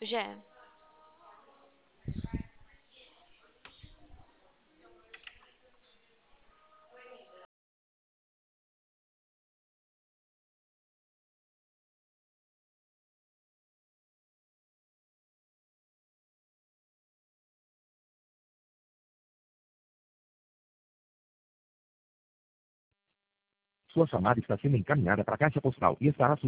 že Sua chamada está sendo encaminhada para a caixa postal e estará